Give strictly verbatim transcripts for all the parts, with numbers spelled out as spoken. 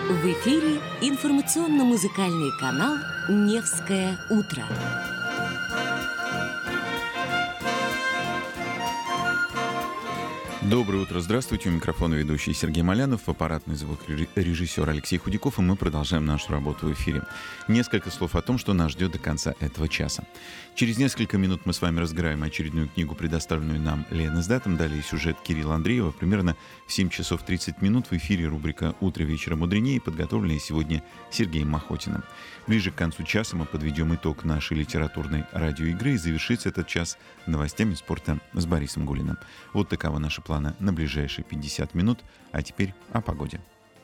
В эфире информационно-музыкальный канал «Невское утро». Доброе утро, здравствуйте. У микрофона ведущий Сергей Малянов, аппаратный звукорежиссер Алексей Худяков, и мы продолжаем нашу работу в эфире. Несколько слов о том, что нас ждет до конца этого часа. Через несколько минут мы с вами разбираем очередную книгу, предоставленную нам Ленэсдатом. Далее сюжет Кирилла Андреева. Примерно в семь часов тридцать минут в эфире рубрика «Утро вечера мудренее», подготовленная сегодня Сергеем Махотиным. Ближе к концу часа мы подведем итог нашей литературной радиоигры, и завершится этот час новостями спорта с Борисом Гулиным. Вот такова наша планы на ближайшие пятьдесят минут. А теперь о погоде.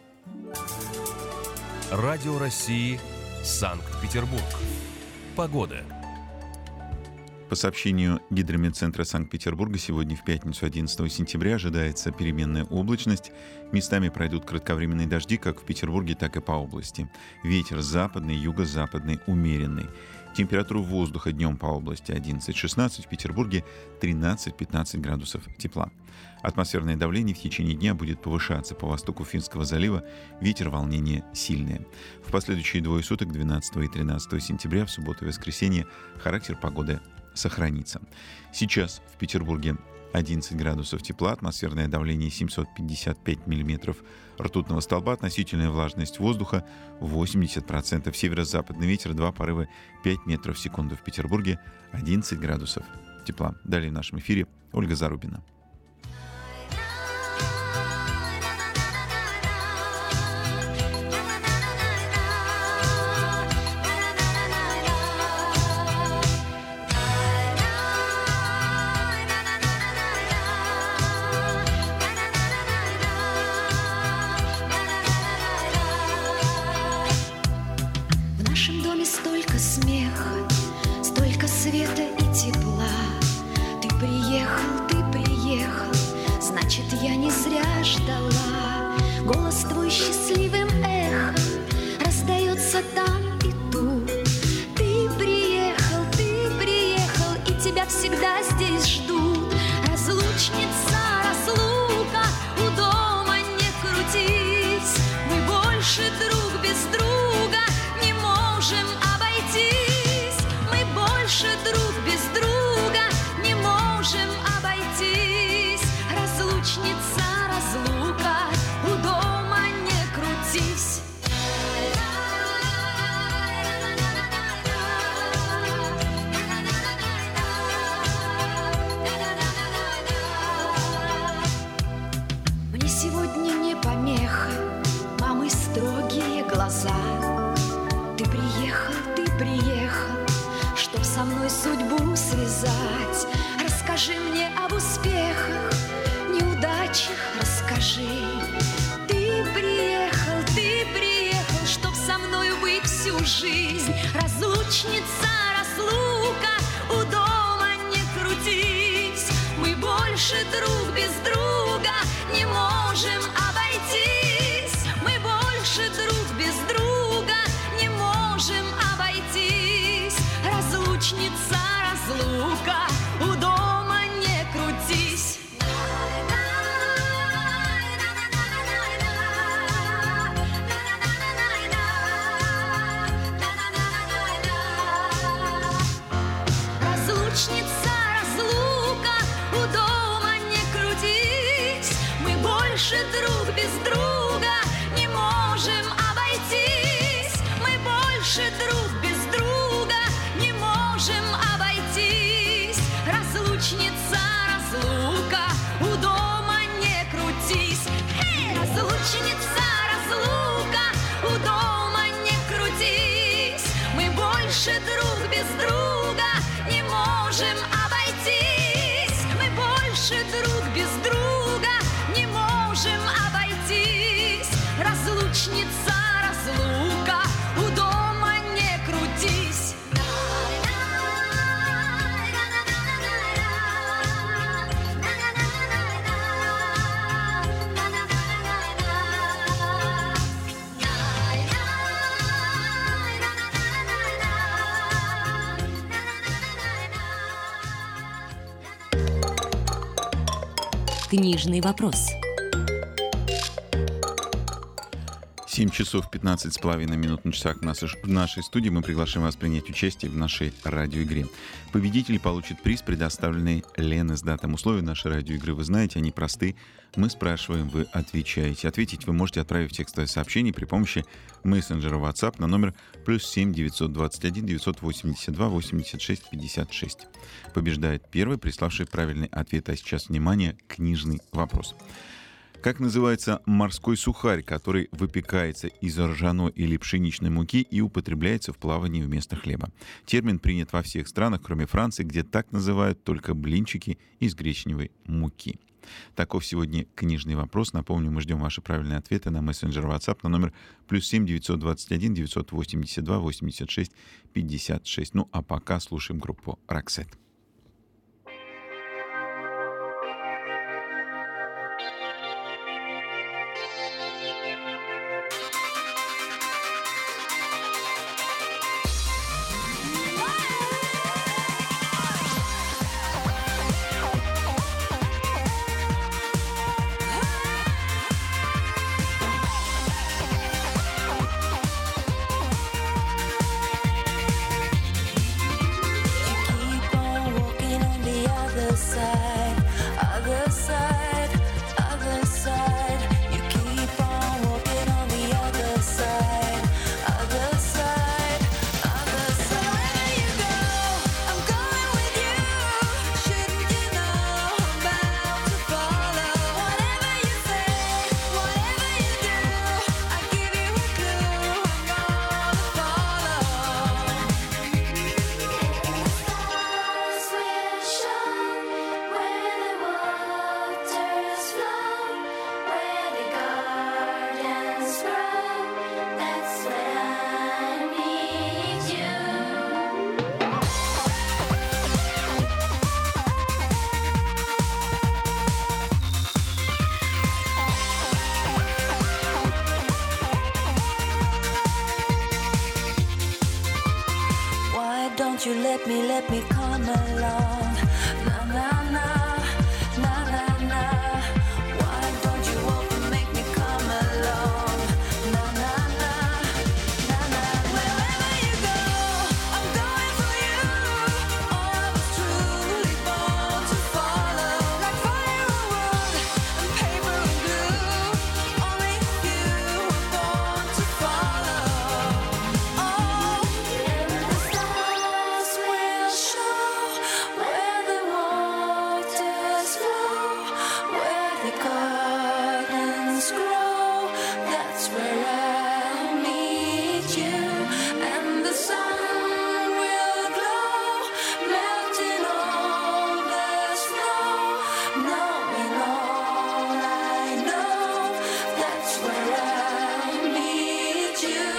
Радио России, Санкт-Петербург. Погода. По сообщению Гидрометцентра Санкт-Петербурга, сегодня в пятницу одиннадцатого сентября ожидается переменная облачность. Местами пройдут кратковременные дожди как в Петербурге, так и по области. Ветер западный, юго-западный, умеренный. Температура воздуха днем по области одиннадцать-шестнадцать, в Петербурге тринадцать-пятнадцать градусов тепла. Атмосферное давление в течение дня будет повышаться по востоку Финского залива, ветер волнения сильное. В последующие двое суток, двенадцатого и тринадцатого сентября, в субботу и воскресенье, характер погоды сохранится. Сейчас в Петербурге одиннадцать градусов тепла, атмосферное давление семьсот пятьдесят пять миллиметров ртутного столба, относительная влажность воздуха восемьдесят процентов, северо-западный ветер два порыва пять метров в секунду. В Петербурге одиннадцать градусов тепла. Далее в нашем эфире Ольга Зарубина. Света и тепла. Ты приехал, ты приехал, значит, я не зря ждала. Голос твой счастливым эхом раздается там и тут. Ты приехал, ты приехал, и тебя всегда здесь ждут. Разлучница, разлука, у дома не крутись. Мы больше друг без друга не можем обойтись. Мы больше друг без друга не можем обойтись. Разлучница, разлука, у дома не крутись. Мне сегодня не помеха мамы строгие глаза. Ты приехал, ты приехал, чтоб со мной судьбу связать. Расскажи мне об успехах, неудачах расскажи. Ты приехал, ты приехал, чтоб со мною быть всю жизнь. Разлучница, разлука, у дома не крутись. Мы больше друг без друга не можем обойтись. Мы больше друг без друга не можем обойтись. Разлучница, разлука, у дома не крутись. Разлучница, разлука, у дома не крутись. Мы больше друг без друга не можем обойтись. Мы больше друг без друга не можем обойтись. Разлучница, разлука, у дома не крутись. Hey! Разлучница, разлука, у дома не крутись. Мы больше друг без друга не можем обойтись. Мы больше друг без друга не можем обойтись. Разлучница, разлука, у дома не крутись. Книжный вопрос. семь часов пятнадцать с половиной минут на часах в нашей, в нашей студии. Мы приглашаем вас принять участие в нашей радиоигре. Победитель получит приз, предоставленный Леной с датом. Условия нашей радиоигры вы знаете, они просты. Мы спрашиваем, вы отвечаете. Ответить вы можете, отправив текстовое сообщение при помощи мессенджера WhatsApp на номер плюс семь девятьсот двадцать один девятьсот восемьдесят два восемьдесят шесть пятьдесят шесть. Побеждает первый, приславший правильный ответ. А сейчас, внимание, книжный вопрос. Как называется морской сухарь, который выпекается из ржаной или пшеничной муки и употребляется в плавании вместо хлеба? Термин принят во всех странах, кроме Франции, где так называют только блинчики из гречневой муки. Таков сегодня книжный вопрос. Напомню, мы ждем ваши правильные ответы на мессенджер WhatsApp на номер плюс семь девятьсот двадцать один девятьсот восемьдесят два восемьдесят шесть пятьдесят шесть. Ну а пока слушаем группу Roxette. You let me, let me come along. Na na na, na na na. Why don't you walk and make me come along? Na na na, na na. Wherever you go, I'm going for you. Oh, I was truly born to follow. Like fire or wood, and paper and glue. Only you were born to follow. Oh, and the stars will show where the waters flow, where the gardens grow. That's where I'll meet you, and the sun will glow, melting all the snow, knowing all I know. That's where I'll meet you.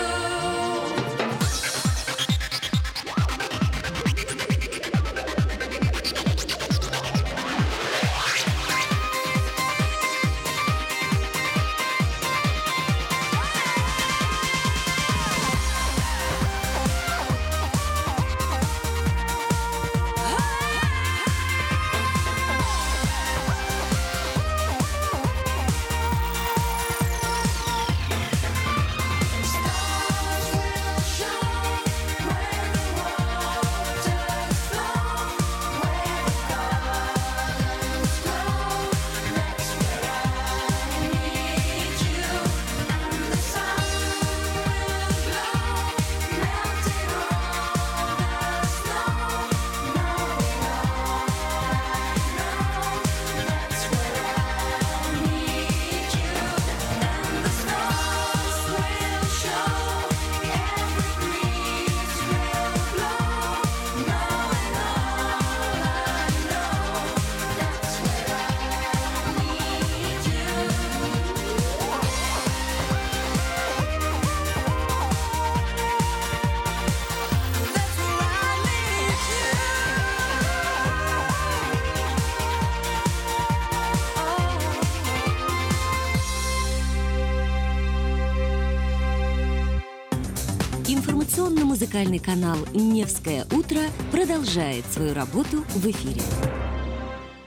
Информационно-музыкальный канал «Невское утро» продолжает свою работу в эфире.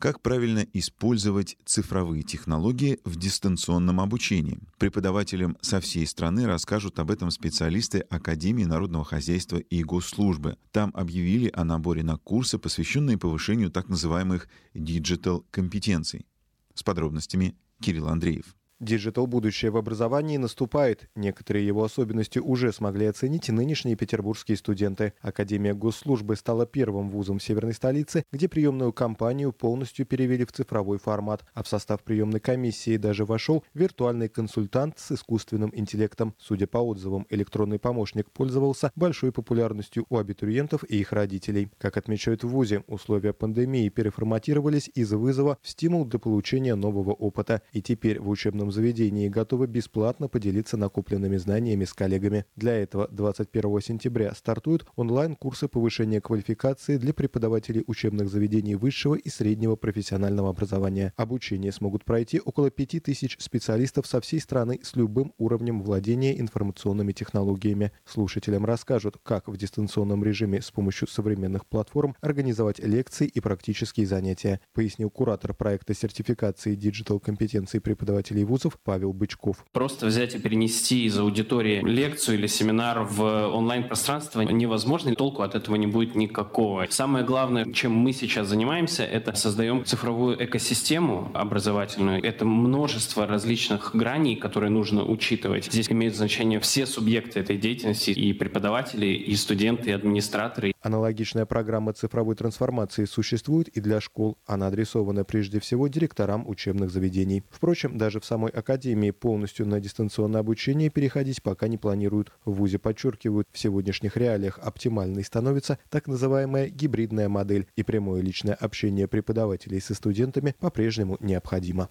Как правильно использовать цифровые технологии в дистанционном обучении? Преподавателям со всей страны расскажут об этом специалисты Академии народного хозяйства и госслужбы. Там объявили о наборе на курсы, посвященные повышению так называемых диджитал-компетенций. С подробностями Кирилл Андреев. Диджитал-будущее в образовании наступает. Некоторые его особенности уже смогли оценить и нынешние петербургские студенты. Академия госслужбы стала первым вузом в северной столице, где приемную кампанию полностью перевели в цифровой формат, а в состав приемной комиссии даже вошел виртуальный консультант с искусственным интеллектом. Судя по отзывам, электронный помощник пользовался большой популярностью у абитуриентов и их родителей. Как отмечают в вузе, условия пандемии переформатировались из вызова в стимул для получения нового опыта. И теперь в учебном заведении готовы бесплатно поделиться накопленными знаниями с коллегами. Для этого двадцать первого сентября стартуют онлайн-курсы повышения квалификации для преподавателей учебных заведений высшего и среднего профессионального образования. Обучение смогут пройти около пяти тысяч специалистов со всей страны с любым уровнем владения информационными технологиями. Слушателям расскажут, как в дистанционном режиме с помощью современных платформ организовать лекции и практические занятия, пояснил куратор проекта сертификации диджитал-компетенций преподавателей вузов Павел Бычков. Просто взять и перенести из аудитории лекцию или семинар в онлайн-пространство невозможно, и толку от этого не будет никакого. Самое главное, чем мы сейчас занимаемся, это создаем цифровую экосистему образовательную. Это множество различных граней, которые нужно учитывать. Здесь имеют значение все субъекты этой деятельности, и преподаватели, и студенты, и администраторы. Аналогичная программа цифровой трансформации существует и для школ. Она адресована прежде всего директорам учебных заведений. Впрочем, даже в самой академии полностью на дистанционное обучение переходить пока не планируют. В вузе подчеркивают, в сегодняшних реалиях оптимальной становится так называемая гибридная модель, и прямое личное общение преподавателей со студентами по-прежнему необходимо.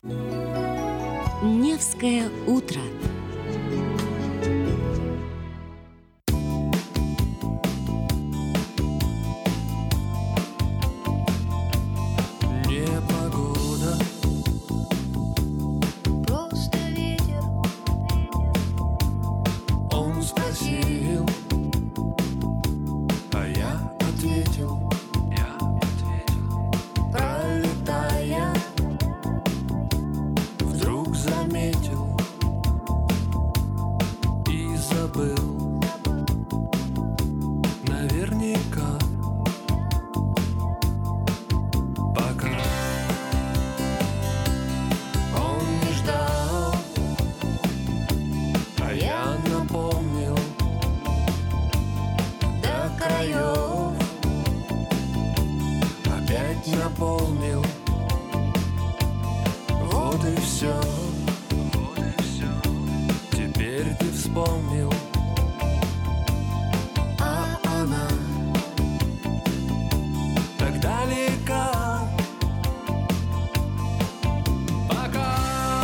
Невское утро. Наполнил, вот и все, вот и все. Теперь ты вспомнил, а она так далека. Пока.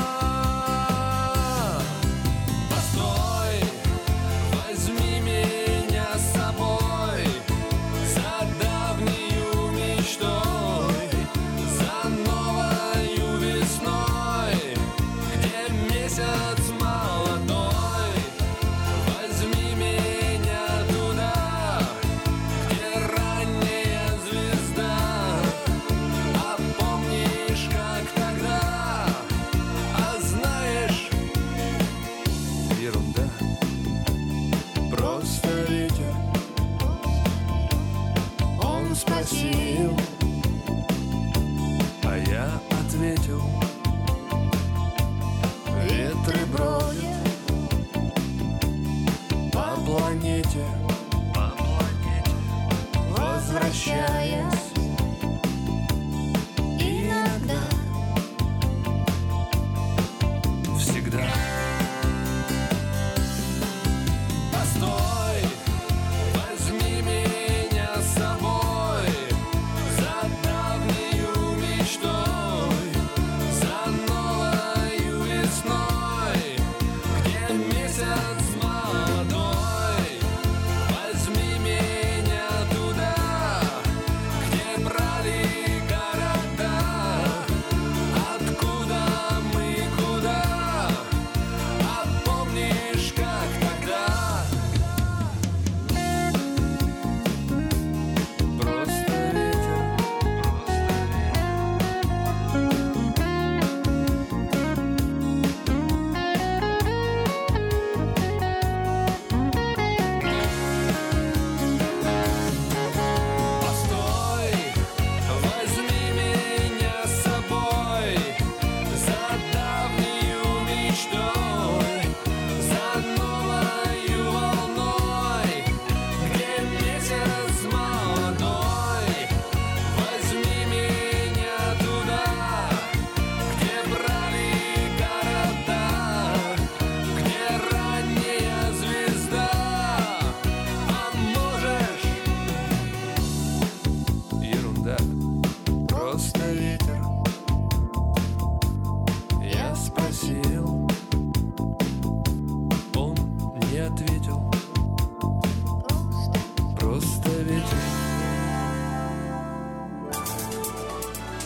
Постой, возьми меня с собой за давнюю мечтой, за новою весной, где месяц молодой. Возьми меня туда, где ранняя звезда. А помнишь, как тогда? А знаешь, ерунда, просто ветер. Он спросил, а я ответил: ветры бродят по планете, по планете, возвращаясь иногда, всегда. Постой, возьми меня с собой за давнюю мечтой, за новою весной, где месяц молодой.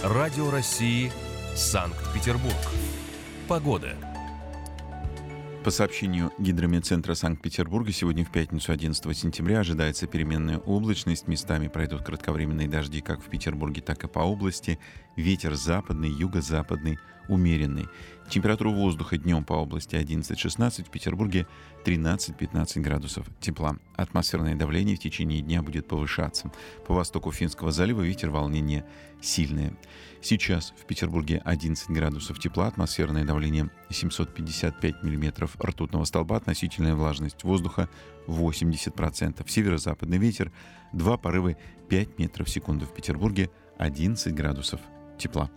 Радио России, Санкт-Петербург. Погода. По сообщению Гидромедцентра Санкт-Петербурга, сегодня в пятницу, одиннадцатого сентября, ожидается переменная облачность. Местами пройдут кратковременные дожди как в Петербурге, так и по области. Ветер западный, юго-западный, умеренный. Температура воздуха днем по области одиннадцать-шестнадцать, в Петербурге тринадцать-пятнадцать градусов тепла. Атмосферное давление в течение дня будет повышаться. По востоку Финского залива ветер волнения сильное. Сейчас в Петербурге одиннадцать градусов тепла, атмосферное давление семьсот пятьдесят пять миллиметров ртутного столба, относительная влажность воздуха восемьдесят процентов. Северо-западный ветер, два порывы пять метров в секунду. В Петербурге одиннадцать градусов тепла.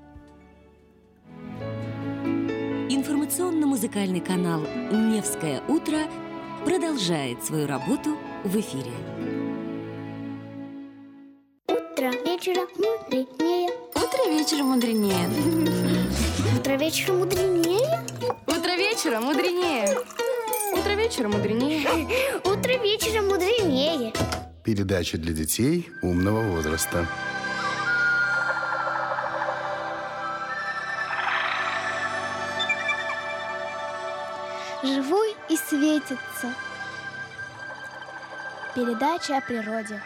Информационно-музыкальный канал «Невское утро» продолжает свою работу в эфире. Утро вечера мудренее. Утро вечера мудренее. Утро вечера мудренее. Утро вечера мудренее. Утро вечера мудренее. Утро вечера мудренее. Передача для детей умного возраста. Живой и светится. Передача о природе.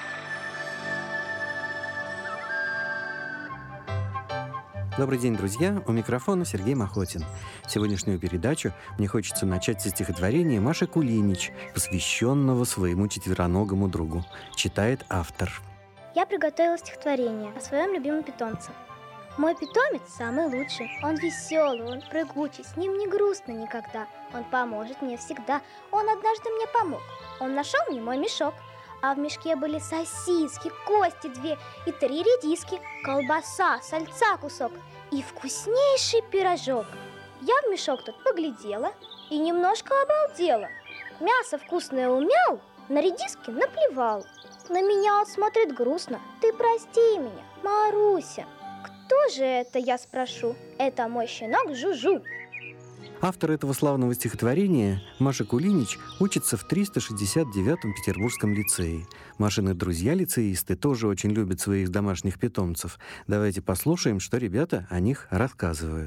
Добрый день, друзья! У микрофона Сергей Махотин. Сегодняшнюю передачу мне хочется начать со стихотворения Маши Кулинич, посвященного своему четвероногому другу. Читает автор. Я приготовила стихотворение о своем любимом питомце. Мой питомец самый лучший. Он веселый, он прыгучий, с ним не грустно никогда. Он поможет мне всегда. Он однажды мне помог. Он нашел мне мой мешок. А в мешке были сосиски, кости две и три редиски, колбаса, сальца кусок и вкуснейший пирожок. Я в мешок тут поглядела и немножко обалдела. Мясо вкусное умял, на редиски наплевал. На меня он смотрит грустно. Ты прости меня, Маруся. Кто же это, я спрошу? Это мой щенок Жужу. Автор этого славного стихотворения, Маша Кулинич, учится в триста шестьдесят девятом Петербургском лицее. Машины друзья-лицеисты тоже очень любят своих домашних питомцев. Давайте послушаем, что ребята о них рассказывают.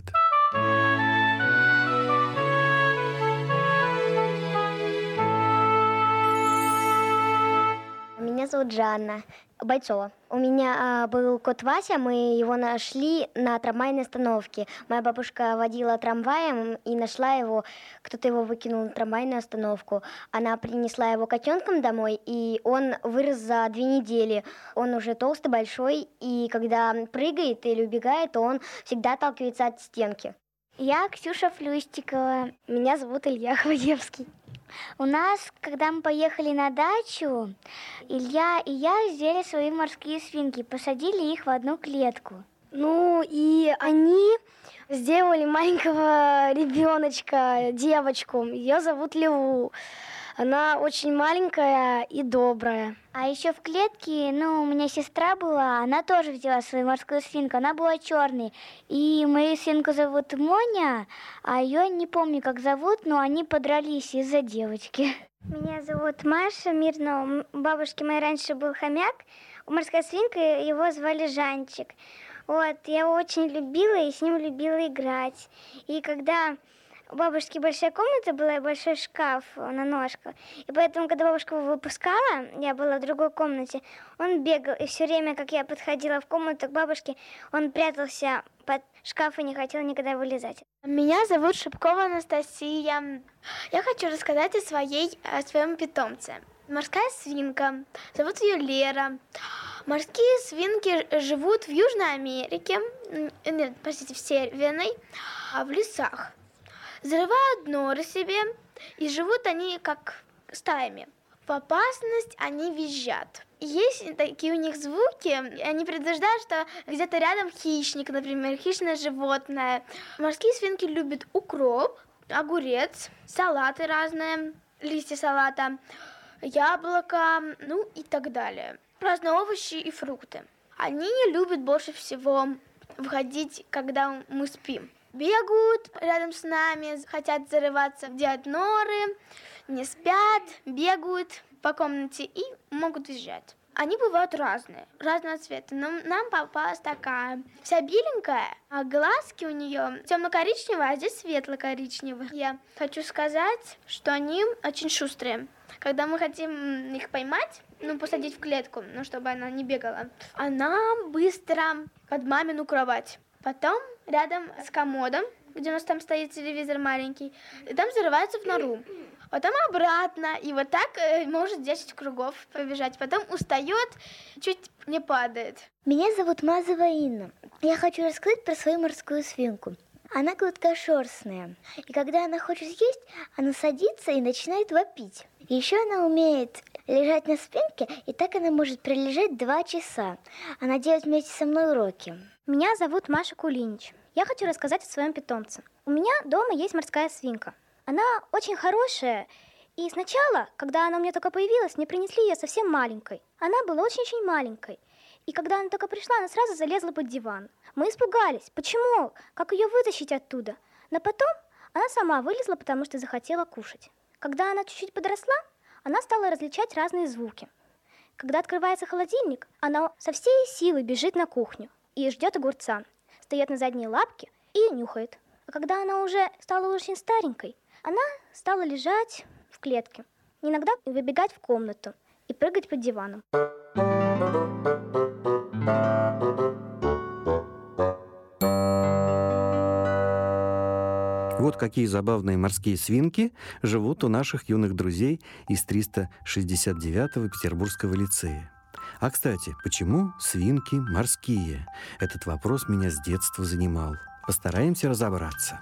Меня зовут Жанна Бойцова. У меня а, был кот Вася, мы его нашли на трамвайной остановке. Моя бабушка водила трамваем и нашла его, кто-то его выкинул на трамвайную остановку. Она принесла его котенком домой, и он вырос за две недели. Он уже толстый, большой, и когда прыгает или убегает, то он всегда отталкивается от стенки. Я Ксюша Флюстикова. Меня зовут Илья Хвоевский. У нас, когда мы поехали на дачу, Илья и я взяли свои морские свинки, посадили их в одну клетку. Ну и они сделали маленького ребеночка, девочку. Ее зовут Леву. Она очень маленькая и добрая. А еще в клетке, ну, у меня сестра была, она тоже взяла свою морскую свинку, она была черной. И мою свинку зовут Моня, а ее не помню, как зовут, но они подрались из-за девочки. Меня зовут Маша Мирнова. У бабушки моей раньше был хомяк, у морской свинки его звали Жанчик. Вот, я его очень любила и с ним любила играть. И когда у бабушки большая комната была и большой шкаф на ножках. И поэтому, когда бабушка его выпускала, я была в другой комнате, он бегал. И все время, как я подходила в комнату к бабушке, он прятался под шкаф и не хотел никогда вылезать. Меня зовут Шипкова Анастасия. Я хочу рассказать о, своей, о своем питомце. Морская свинка. Зовут ее Лера. Морские свинки живут в Южной Америке, нет, простите, в Северной, в лесах. Зарывают норы себе, и живут они как стаями. В опасность они визжат. Есть такие у них звуки, они предупреждают, что где-то рядом хищник, например, хищное животное. Морские свинки любят укроп, огурец, салаты разные, листья салата, яблоко, ну и так далее. Разные овощи и фрукты. Они не любят больше всего выходить, когда мы спим. Бегают рядом с нами, хотят зарываться, делать норы, не спят, бегают по комнате и могут визжать. Они бывают разные, разного цвета. Но нам попалась такая вся беленькая, а глазки у нее темно-коричневые, а здесь светло-коричневые. Я хочу сказать, что они очень шустрые. Когда мы хотим их поймать, ну, посадить в клетку, ну, чтобы она не бегала, она быстро под мамину кровать. Потом рядом с комодом, где у нас там стоит телевизор маленький, и там зарывается в нору. Потом обратно, и вот так э, может десять кругов побежать. Потом устает, чуть не падает. Меня зовут Мазова Инна. Я хочу рассказать про свою морскую свинку. Она гладкошерстная, и когда она хочет есть, она садится и начинает вопить. И еще она умеет лежать на спинке, и так она может пролежать два часа. Она делает вместе со мной уроки. Меня зовут Маша Кулинич. Я хочу рассказать о своем питомце. У меня дома есть морская свинка. Она очень хорошая, и сначала, когда она у меня только появилась, мне принесли ее совсем маленькой. Она была очень-очень маленькой. И когда она только пришла, она сразу залезла под диван. Мы испугались. Почему? Как ее вытащить оттуда? Но потом она сама вылезла, потому что захотела кушать. Когда она чуть-чуть подросла, она стала различать разные звуки. Когда открывается холодильник, она со всей силы бежит на кухню и ждет огурца. Встает на задние лапки и нюхает. А когда она уже стала очень старенькой, она стала лежать в клетке, иногда выбегать в комнату и прыгать под диваном. Вот какие забавные морские свинки живут у наших юных друзей из триста шестьдесят девятого Петербургского лицея. А, кстати, почему свинки морские? Этот вопрос меня с детства занимал. Постараемся разобраться.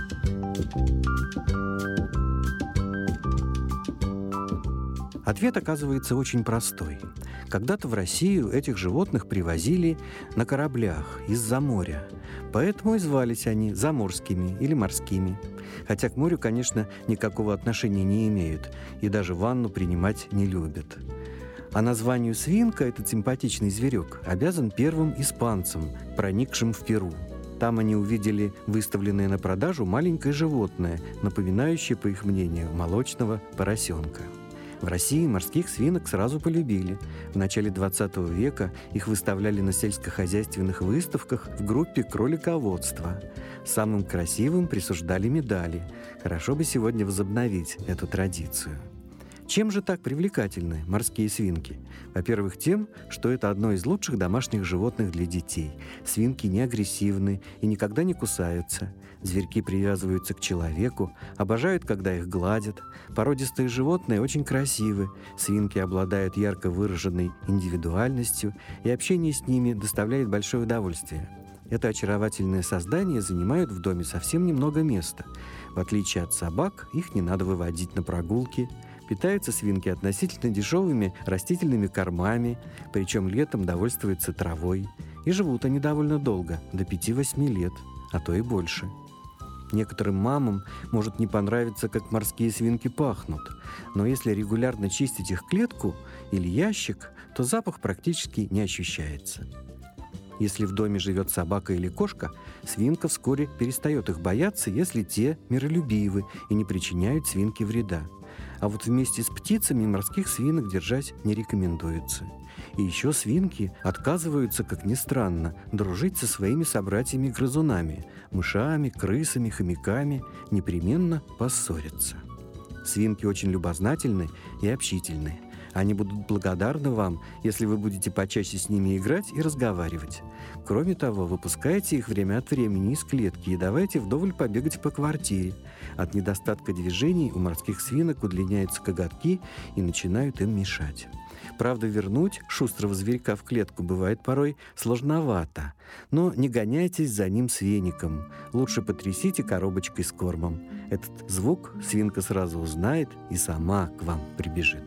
Ответ оказывается очень простой. Когда-то в Россию этих животных привозили на кораблях из-за моря. Поэтому и звались они заморскими или морскими. Хотя к морю, конечно, никакого отношения не имеют и даже ванну принимать не любят. А названию свинка этот симпатичный зверек обязан первым испанцам, проникшим в Перу. Там они увидели выставленное на продажу маленькое животное, напоминающее, по их мнению, молочного поросенка. В России морских свинок сразу полюбили. В начале двадцатого века их выставляли на сельскохозяйственных выставках в группе кролиководства. Самым красивым присуждали медали. Хорошо бы сегодня возобновить эту традицию. Чем же так привлекательны морские свинки? Во-первых, тем, что это одно из лучших домашних животных для детей. Свинки не агрессивны и никогда не кусаются. Зверьки привязываются к человеку, обожают, когда их гладят. Породистые животные очень красивы. Свинки обладают ярко выраженной индивидуальностью, и общение с ними доставляет большое удовольствие. Это очаровательное создание занимает в доме совсем немного места. В отличие от собак, их не надо выводить на прогулки. Питаются свинки относительно дешевыми растительными кормами, причем летом довольствуются травой. И живут они довольно долго, до пяти-восьми лет, а то и больше. Некоторым мамам может не понравиться, как морские свинки пахнут, но если регулярно чистить их клетку или ящик, то запах практически не ощущается. Если в доме живет собака или кошка, свинка вскоре перестает их бояться, если те миролюбивы и не причиняют свинке вреда. А вот вместе с птицами морских свинок держать не рекомендуется. И еще свинки отказываются, как ни странно, дружить со своими собратьями-грызунами, мышами, крысами, хомяками, непременно поссорятся. Свинки очень любознательны и общительны. Они будут благодарны вам, если вы будете почаще с ними играть и разговаривать. Кроме того, выпускайте их время от времени из клетки и давайте вдоволь побегать по квартире. От недостатка движений у морских свинок удлиняются коготки и начинают им мешать. Правда, вернуть шустрого зверька в клетку бывает порой сложновато, но не гоняйтесь за ним с веником. Лучше потрясите коробочкой с кормом. Этот звук свинка сразу узнает и сама к вам прибежит.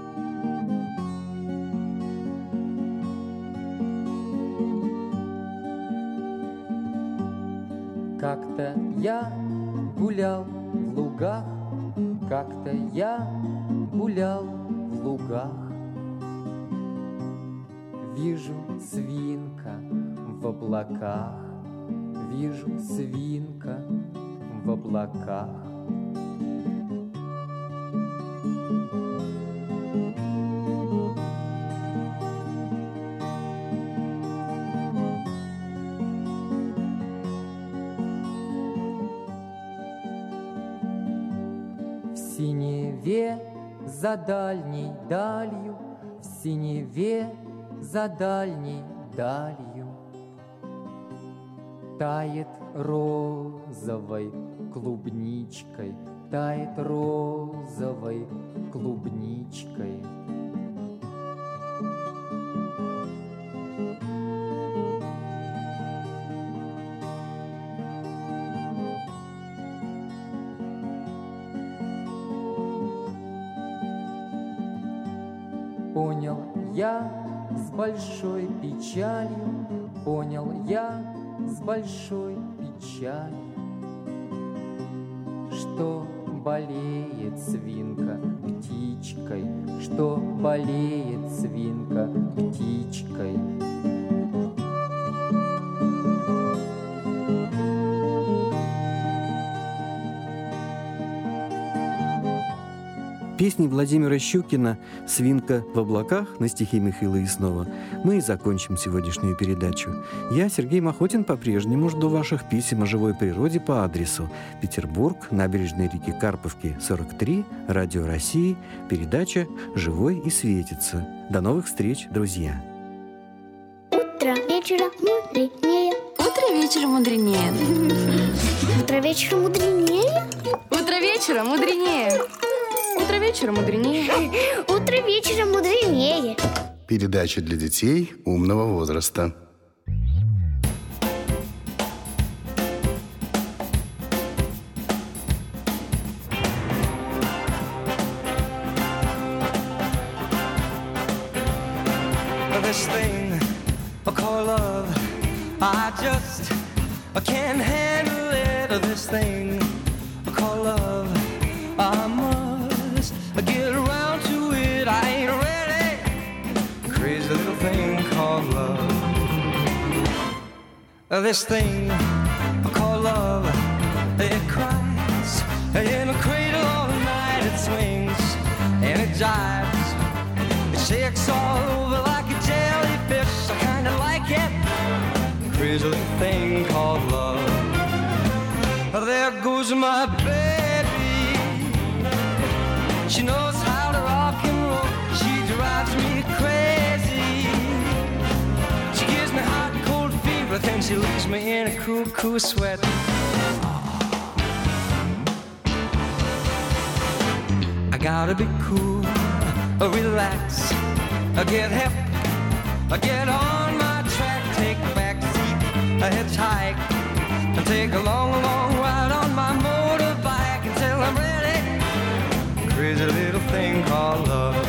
Как-то я гулял в лугах, как-то я гулял в лугах. Вижу свинка в облаках, вижу свинка в облаках. синеве за дальней далью, в синеве за дальней далью тает розовой клубничкой, тает розовой клубничкой. Понял я с большой печалью, понял я с большой печалью, что болеет свинка птичкой, что болеет свинка птичкой. Песней Владимира Щукина «Свинка в облаках» на стихи Михаила Яснова мы и закончим сегодняшнюю передачу. Я, Сергей Махотин, по-прежнему жду ваших писем о живой природе по адресу Петербург, набережная реки Карповки, сорок три, Радио России, передача «Живой и светится». До новых встреч, друзья! Утро вечера мудренее. Утро вечера мудренее. Утро вечера мудренее. Утро вечера мудренее. Утро вечера мудренее. Утро вечера мудренее. Передача для детей умного возраста. This thing I call love, I just I can't handle it. This thing I call love, I must get around to it. I ain't ready. Crazy little thing called love. This thing I call love, it cries in a cradle all night. It swings and it jives, it shakes all over like a jellyfish. I kinda like it. Crazy little thing called love. There goes my baby. She knows how to rock and roll. She drives me crazy. She gives me hot and cold fever, then she leaves me in a cool, cool sweat. I gotta be cool, relax, get hip, get on my track, take a back seat, a hitchhike, and take a long, long ride on my motorbike until I'm ready. Crazy little thing called love.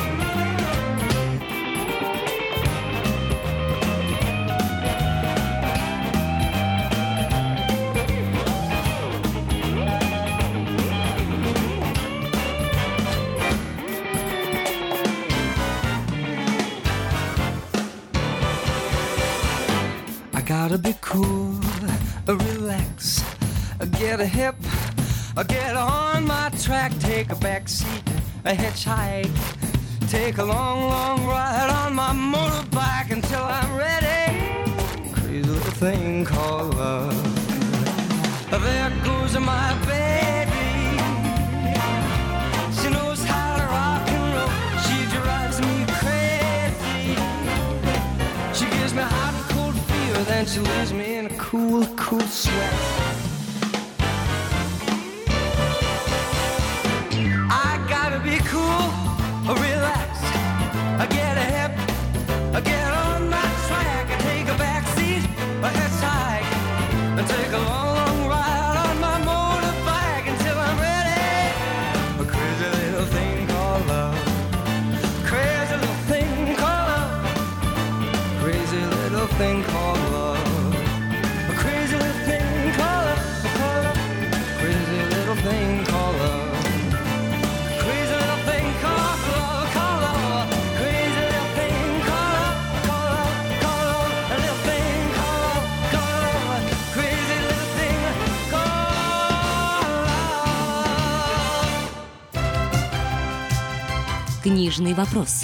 I gotta be cool, relax, get a hip, get on my track, take a back seat, a hitchhike, take a long, long ride on my motorbike until I'm ready. Crazy little thing called love. There goes my baby. She knows how to rock and roll. She drives me crazy. She gives me hot and cold fever, then she leaves me in a cool, cool sweat. Be cool, relax, get a hip, get on my track, take a back seat, a hitchhike, and take a long, long ride on my motorbike until I'm ready. A crazy little thing called love. Crazy little thing called love. Crazy little thing called love. A crazy little thing called love. Called love. Crazy little thing called love. Книжный вопрос.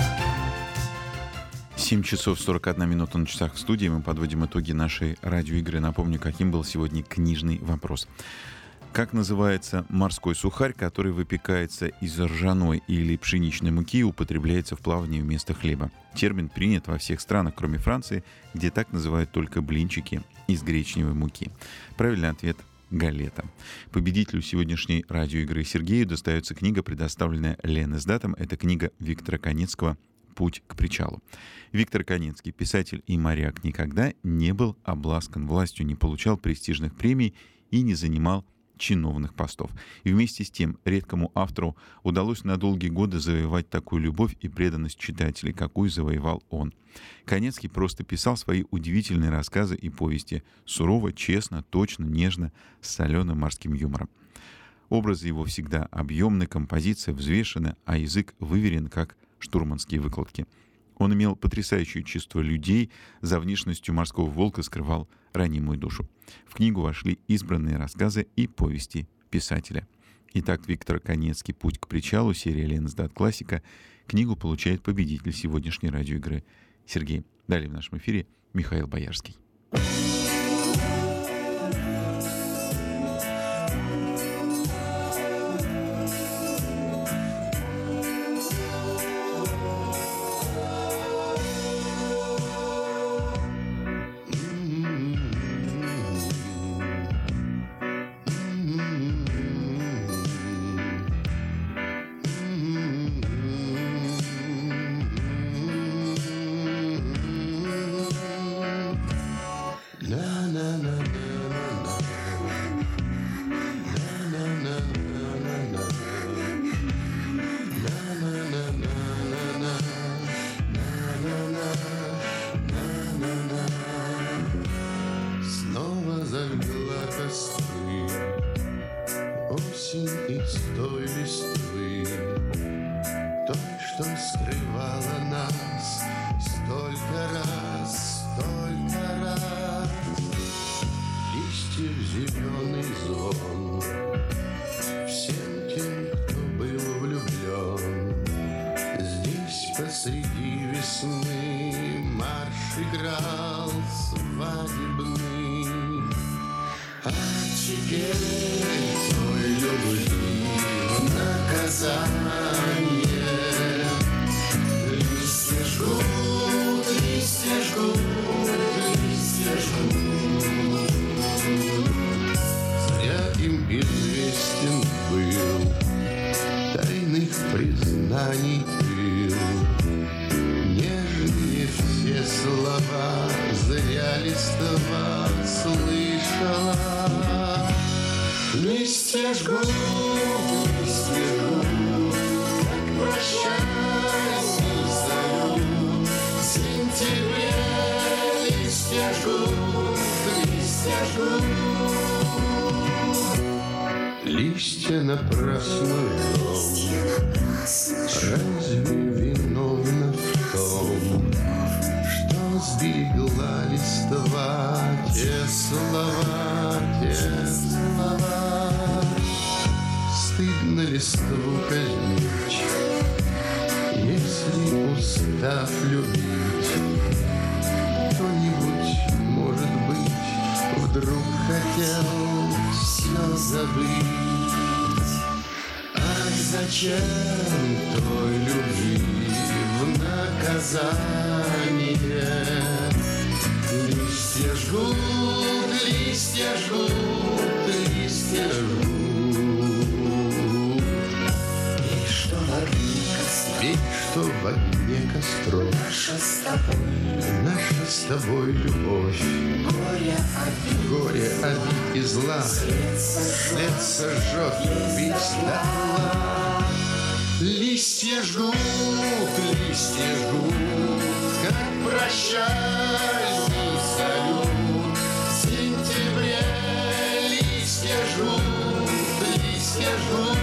семь часов сорок одна минута на часах в студии. Мы подводим итоги нашей радиоигры. Напомню, каким был сегодня книжный вопрос. Как называется морской сухарь, который выпекается из ржаной или пшеничной муки и употребляется в плавании вместо хлеба? Термин принят во всех странах, кроме Франции, где так называют только блинчики из гречневой муки. Правильный ответ – галета. Победителю сегодняшней радиоигры Сергею достается книга, предоставленная Ленэсдатом. Это книга Виктора Канецкого «Путь к причалу». Виктор Канецкий, писатель и моряк, никогда не был обласкан властью, не получал престижных премий и не занимал чиновных постов. И вместе с тем редкому автору удалось на долгие годы завоевать такую любовь и преданность читателей, какую завоевал он. Канецкий просто писал свои удивительные рассказы и повести сурово, честно, точно, нежно, с соленым морским юмором. Образы его всегда объемны, композиция взвешена, а язык выверен, как штурманские выкладки. Он имел потрясающее чувство людей, за внешностью морского волка скрывал ранимую душу. В книгу вошли избранные рассказы и повести писателя. Итак, Виктор Канецкий «Путь к причалу», серия Ленэсдат «Классика». Книгу получает победитель сегодняшней радиоигры Сергей. Далее в нашем эфире Михаил Боярский. Листья напрасно жжем. Разве виновна в том, что сберегла листва те слова, те слова? Стыдно листву казнить, если устав любить. Кто-нибудь, может быть, вдруг хотел все забыть. Ах, зачем той любви в наказание? Листья жгут, листья жгут, листья жгут. И что в огне костров, ведь что в огне костров наша с тобой, наша с тобой любовь. Горе обид, горе обид и зла след сожжет весь дотла. Листья жгут, листья жгут, как прощальный салют. В сентябре листья жгут, листья жгут.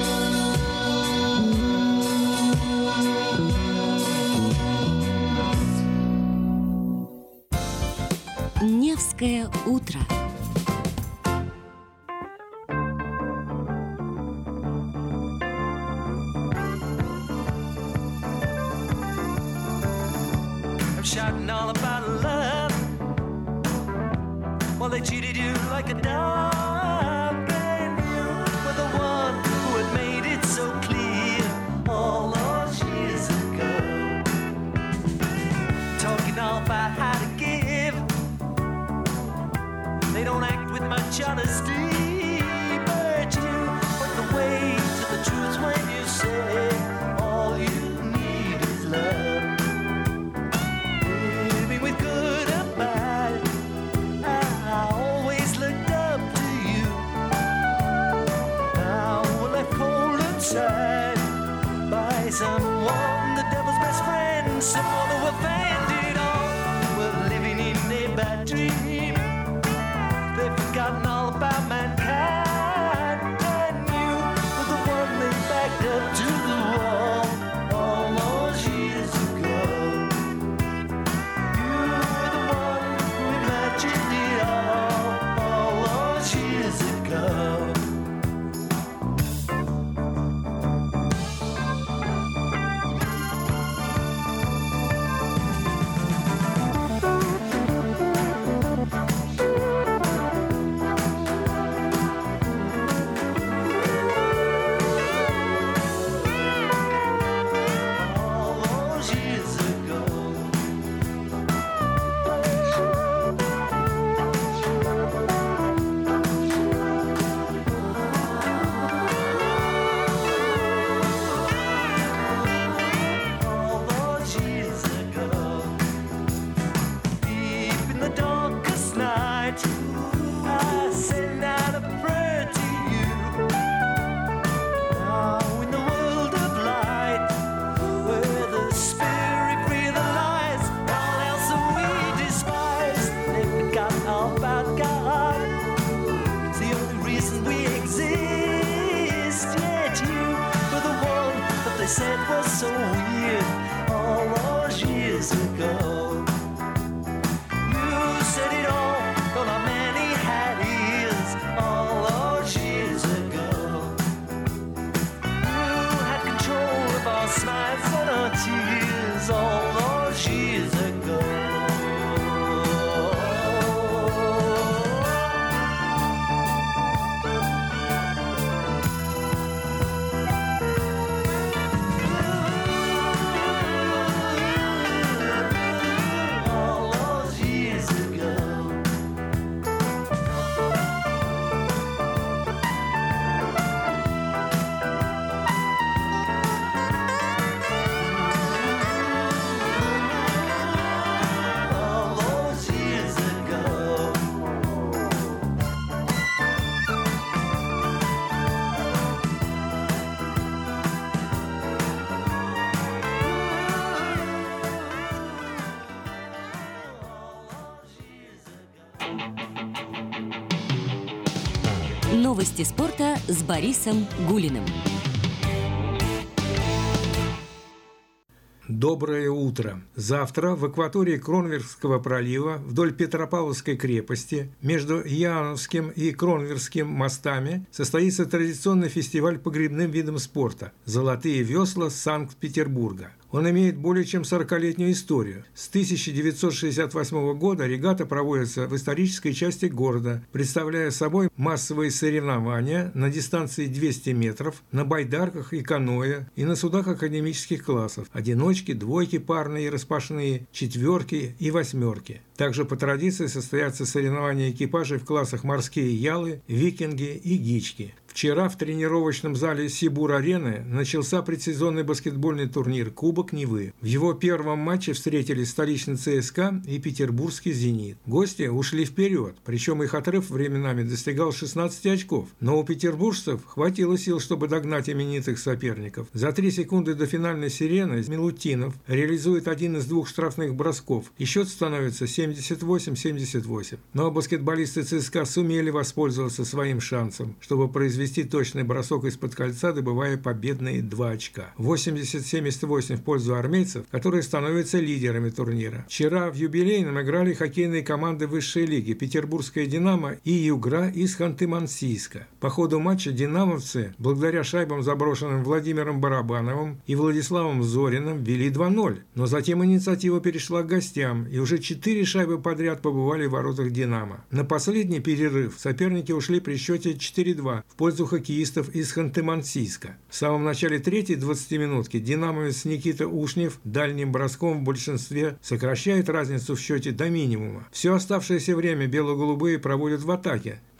Невское утро. I'm shouting all about love. Well, they treated you like a dog, babe. someone, the devil's best friend, someone who will find it all. We're living in a bad dream. They've forgotten all about mankind, and you were the one they backed up to the wall all those years ago. You were the one who imagined it all all those years ago. Said was so weird all those years ago. You said it all, though not many had ears all those years ago. You had control of our smiles and our tears all those years ago. Новости спорта с Борисом Гулиным. Доброе утро. Завтра в акватории Кронверского пролива вдоль Петропавловской крепости между Яновским и Кронверским мостами состоится традиционный фестиваль по гребным видам спорта «Золотые весла Санкт-Петербурга». Он имеет более чем сорокалетнюю историю. С тысяча девятьсот шестьдесят восьмого года регата проводится в исторической части города, представляя собой массовые соревнования на дистанции двести метров, на байдарках и каноэ и на судах академических классов – одиночки, двойки парные и распашные, четверки и восьмерки. Также по традиции состоятся соревнования экипажей в классах морские ялы, викинги и гички. Вчера в тренировочном зале Сибур-арены начался предсезонный баскетбольный турнир «Кубок Невы». В его первом матче встретились столичный ЦСКА и петербургский «Зенит». Гости ушли вперед, причем их отрыв временами достигал шестнадцати очков. Но у петербуржцев хватило сил, чтобы догнать именитых соперников. За три секунды до финальной сирены Милутинов реализует один из двух штрафных бросков, и счет становится семьдесят восемь семьдесят восемь. Но баскетболисты ЦСКА сумели воспользоваться своим шансом, чтобы произвести вести точный бросок из-под кольца, добывая победные два очка. восемьдесят семьдесят восемь в пользу армейцев, которые становятся лидерами турнира. Вчера в юбилейном играли хоккейные команды высшей лиги «Петербургская «Динамо» и «Югра» из Ханты-Мансийска. По ходу матча «Динамовцы», благодаря шайбам, заброшенным Владимиром Барабановым и Владиславом Зориным, вели два ноль. Но затем инициатива перешла к гостям, и уже четыре шайбы подряд побывали в воротах «Динамо». На последний перерыв соперники ушли при счете четыре два в пользу хоккеистов из Ханты-Мансийска. В самом начале третьей двадцатиминутки динамовец Никита Ушнев дальним броском в большинстве сокращает разницу в счете до минимума. Все оставшееся время бело-голубые проводят в атаке,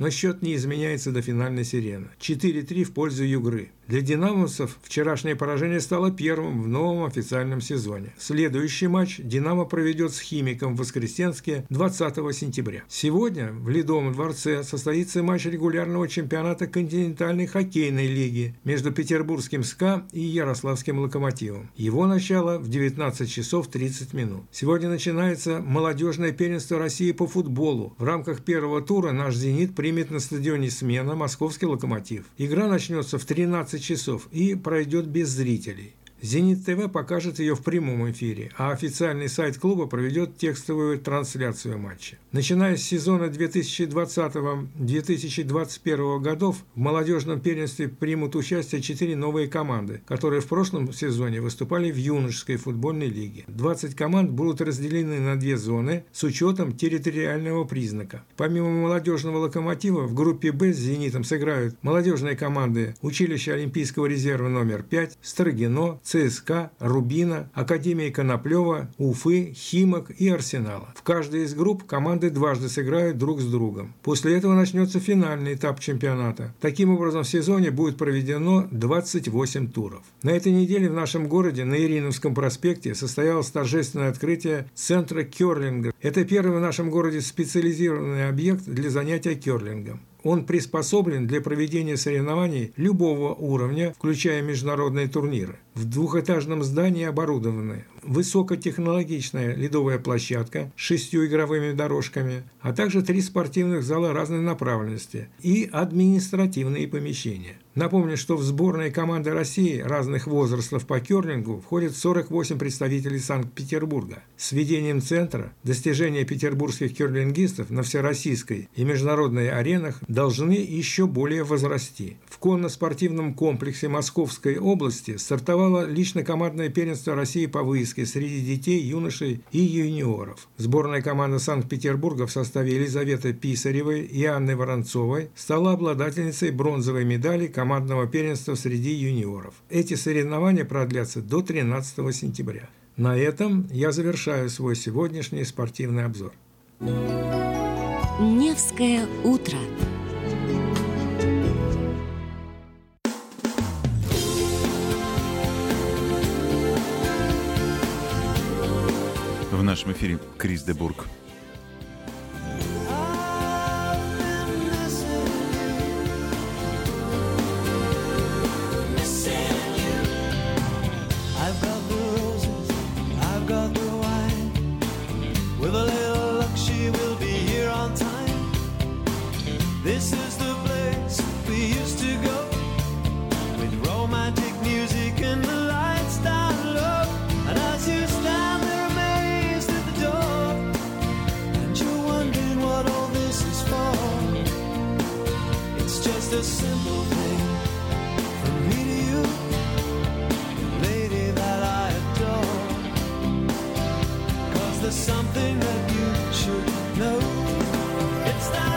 но счет не изменяется до финальной сирены. четыре-три в пользу Югры. Для динамовцев вчерашнее поражение стало первым в новом официальном сезоне. Следующий матч «Динамо» проведет с «Химиком» в Воскресенске двадцатого сентября. Сегодня в Ледовом дворце состоится матч регулярного чемпионата континентальной хоккейной лиги между петербургским «СКА» и ярославским «Локомотивом». Его начало в девятнадцать часов тридцать минут. Сегодня начинается молодежное первенство России по футболу. В рамках первого тура наш «Зенит» примет на стадионе «Смена» московский «Локомотив». Игра начнется в тринадцать часов и пройдет без зрителей. «Зенит ТВ» покажет ее в прямом эфире, а официальный сайт клуба проведет текстовую трансляцию матча. Начиная с сезона две тысячи двадцатого — две тысячи двадцать первого годов в молодежном первенстве примут участие четыре новые команды, которые в прошлом сезоне выступали в юношеской футбольной лиге. двадцать команд будут разделены на две зоны с учетом территориального признака. Помимо молодежного «Локомотива» в группе «Б» с «Зенитом» сыграют молодежные команды училища Олимпийского резерва номер пять, Строгино, ЦСКА, Рубина, Академии Коноплева, Уфы, Химок и Арсенала. В каждой из групп команды дважды сыграют друг с другом. После этого начнется финальный этап чемпионата. Таким образом, в сезоне будет проведено двадцать восемь туров. На этой неделе в нашем городе на Ириновском проспекте состоялось торжественное открытие центра керлинга. Это первый в нашем городе специализированный объект для занятия керлингом. Он приспособлен для проведения соревнований любого уровня, включая международные турниры. В двухэтажном здании оборудованы высокотехнологичная ледовая площадка с шестью игровыми дорожками, а также три спортивных зала разной направленности и административные помещения. Напомню, что в сборные команды России разных возрастов по керлингу входят сорок восемь представителей Санкт-Петербурга. С введением центра достижения петербургских керлингистов на всероссийской и международной аренах должны еще более возрасти. В конно-спортивном комплексе Московской области стартовало лично-командное первенство России по выездке среди детей, юношей и юниоров. Сборная команда Санкт-Петербурга в составе Елизаветы Писаревой и Анны Воронцовой стала обладательницей бронзовой медали командного первенства среди юниоров. Эти соревнования продлятся до тринадцатого сентября. На этом я завершаю свой сегодняшний спортивный обзор. Невское утро. В нашем эфире Крис де Бург. This is the place we used to go, with romantic music and the lights down low. And as you stand there amazed at the door, and you're wondering what all this is for, it's just a simple thing from me to you, the lady that I adore. 'Cause there's something that you should know. It's that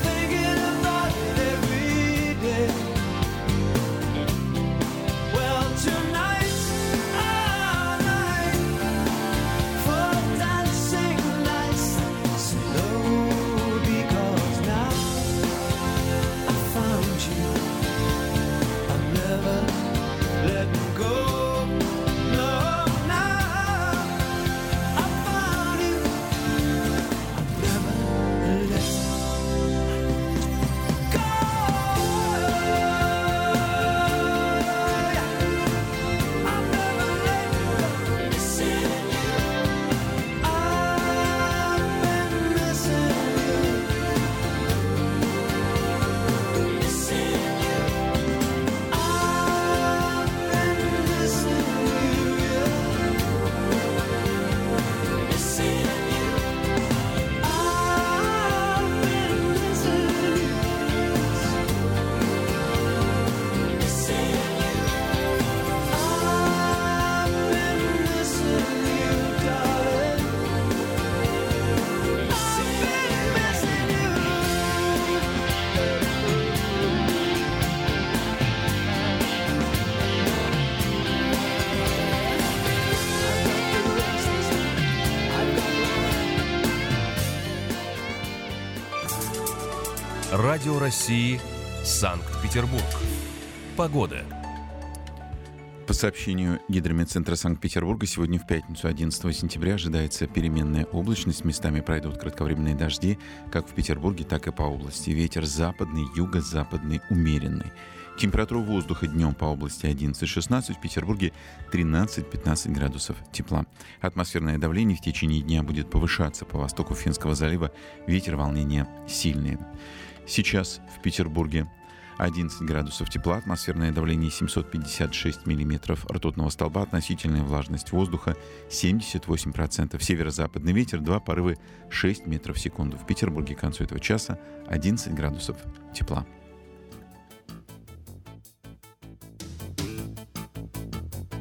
well, Радио России Санкт-Петербург. Погода. По сообщению Гидрометцентра Санкт-Петербурга, сегодня в пятницу, одиннадцатого сентября, ожидается переменная облачность. Местами пройдут кратковременные дожди, как в Петербурге, так и по области. Ветер западный, юго-западный, умеренный. Температура воздуха днем по области одиннадцать-шестнадцать, в Петербурге тринадцать-пятнадцать градусов тепла. Атмосферное давление в течение дня будет повышаться по востоку Финского залива. Ветер, волнения сильные. Сейчас в Петербурге одиннадцать градусов тепла, атмосферное давление семьсот пятьдесят шесть миллиметров ртутного столба, относительная влажность воздуха семьдесят восемь процентов, северо-западный ветер два порывы шесть метров в секунду. В Петербурге к концу этого часа одиннадцать градусов тепла.